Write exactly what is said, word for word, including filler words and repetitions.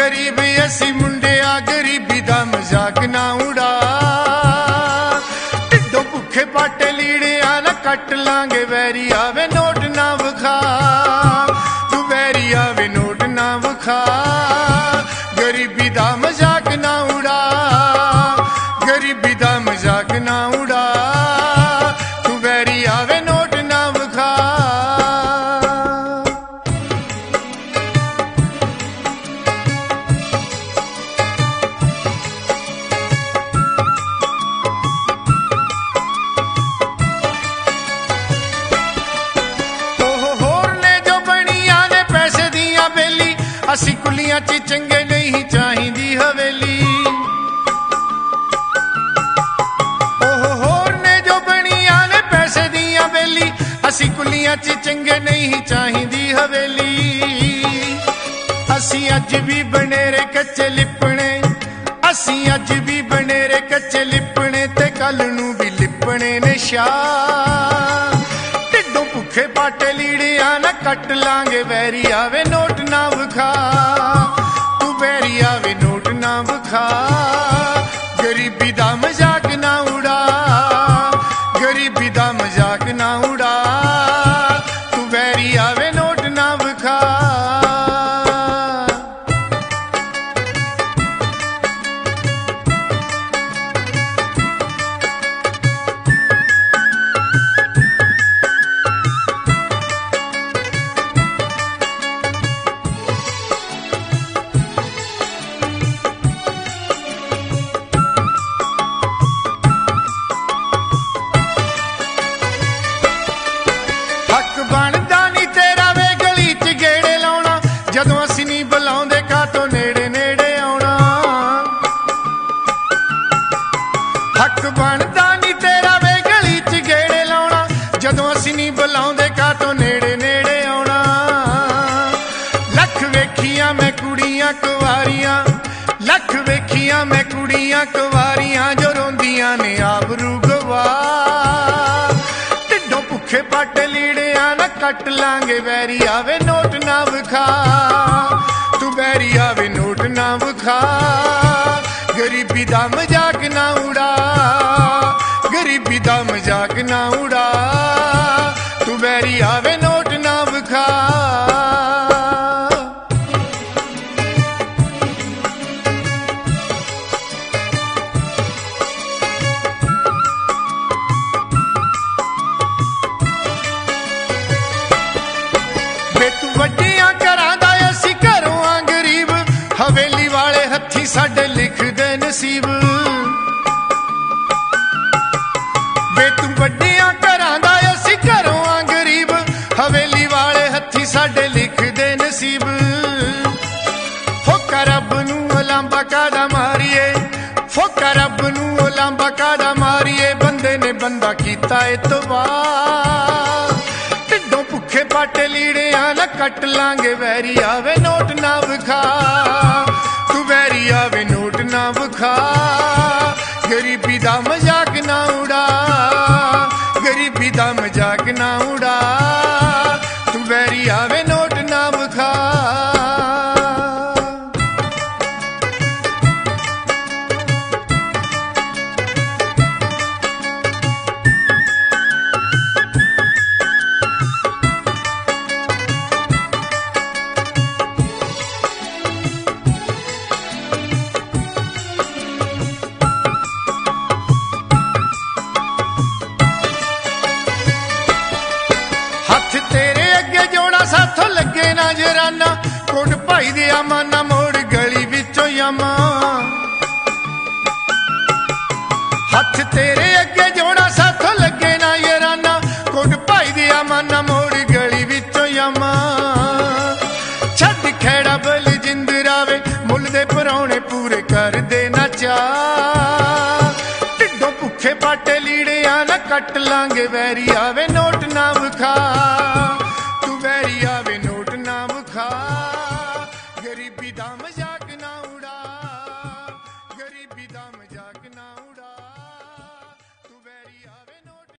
गरीब असी मुंडिया गरीबी दा मजाक ना उड़ा ढिड्डों भुखे पाटे लीड़िया ना कट लांगे वैरी आवे नोट ना विखा तू वैरी आवे नोट ना विखा गरीबी दा मजाक ना उड़ा गरीबी दा मजाक ना उड़ा तू वैरी आवे नोट ना विखा असी कुलियां च चंगे नहीं चाहिदी हवेली ओह होर ने जो बनिया ने पैसे दियां बेली असी कुलियां च चंगे नहीं चाहिदी हवेली असी अज भी बनेरे कच्चे लिपने असी अज भी बनेरे कच्चे लिपने ते कल नू भी लिपने ने शाह ढिड्डों भुखे पाटे लीड़िया ना कट लांगे वैरी आवे नोट ना विखा तू वैरी आवे नोट ना विखा गरीबी दा मजाक ना उड़ा गरीबी दा मजाक ना उड़ा तू वैरी आवे नोट ना विखा जदों असी नहीं बुलाउंदे कातों नेड़े नेड़े आउणा हक बनदा नहीं तेरा वे गली च गेड़े लाउणा जदों असी नहीं बुलाउंदे कातों नेड़े नेड़े आउणा लख वेखियां मैं कुड़ियां कुवारियां लख वेखियां मैं कुड़ियां कुवारियां जो रोंदियां ने आबरू गवा ढिड्डों भुखे पाटे लीड़िया ना कट लांगे वैरी आवे नोट ना विखा तू वैरी आवे नोट ना विखा गरीबी दा मजाक ना उड़ा गरीबी दा मजाक ना उड़ा तू वैरी आवे नोट ना विखा हवेली वाले हथी साडे लिख दे नसीब वे तू वड्डियां घरां दा असी घरों आ गरीब हवेली वाले हथी साडे लिख दे नसीब फोका रब नू लांबा कादा मारिए फोका रब नू लांबा कादा मारिए बंदे ने बंदा कीता इतबार ढिड्डों भुखे पाटे लीड़िया ना कट लांगे वैरी आवे नोट ना विखा तू वैरी आवे नोट ना विखा गरीबी दा मजाक ना उड़ा गरीबी दा मजाक ना उड़ा तू वैरी आवे नोट ना विखा साथों लगे नजराना कोट भाई दे आमाना मोड़ गली विचों यामा हथ तेरे अगे जोड़ा साथों लगे नजराना कोट भाई दे आमाना मोड़ गली विचों यामा छड़ खैड़ा बल जिंदरावे मुल दे परौने पूरे कर दे ना चा ढिड्डों भुखे पाटे लीड़िया ना कट लांगे वैरी आवे नोट ना विखा